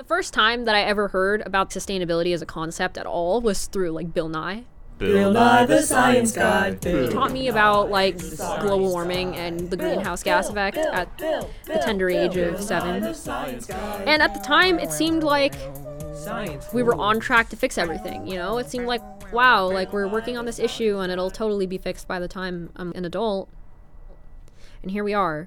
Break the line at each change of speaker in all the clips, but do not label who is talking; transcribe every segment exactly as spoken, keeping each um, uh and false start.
first time that I ever heard about sustainability as a concept at all was through like Bill Nye.
Bill Nye the Science Guy.
He taught me about like global warming and the greenhouse gas effect at the tender age of seven. And at the time, it seemed like we were on track to fix everything, you know? It seemed like, wow, like we're working on this issue and it'll totally be fixed by the time I'm an adult. And here we are.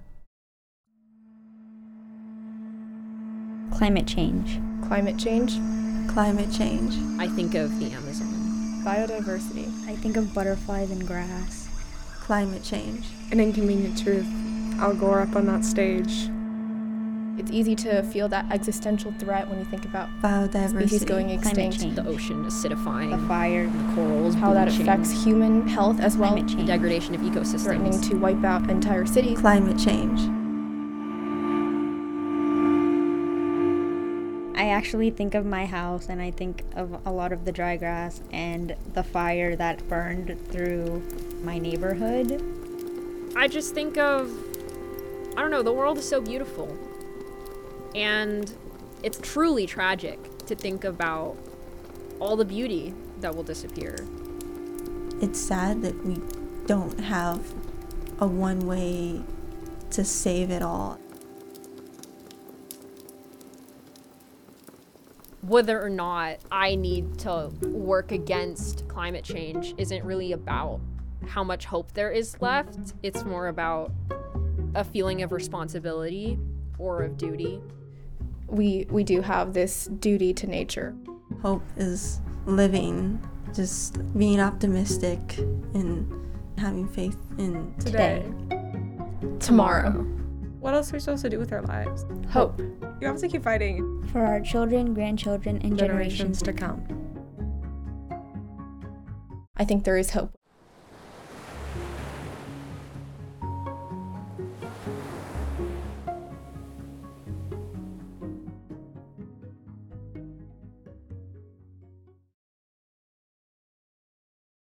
Climate change.
Climate change.
Climate change.
I think of the Amazon.
Biodiversity.
I think of butterflies and grass.
Climate change.
An inconvenient truth. Al Gore up on that stage. It's easy to feel that existential threat when you think about
biodiversity,
species going extinct.
The ocean acidifying,
the fire,
the corals,
how that
bleaching,
affects human health as well.
Climate change.
the degradation of ecosystems,
Threatening to wipe out entire cities.
Climate change.
I actually think of my house and I think of a lot of the dry grass and the fire that burned through my neighborhood.
I just think of, I don't know, the world is so beautiful. And it's truly tragic to think about all the beauty that will disappear.
It's sad that we don't have a one way to save it all.
Whether or not I need to work against climate change isn't really about how much hope there is left. It's more about a feeling of responsibility or of duty.
We we do have this duty to nature.
Hope is living, just being optimistic and having faith in
Today.
Tomorrow.
What else are we supposed to do with our lives?
Hope.
You have to keep fighting.
For our children, grandchildren, and generations,
Generations to come.
I think there is hope.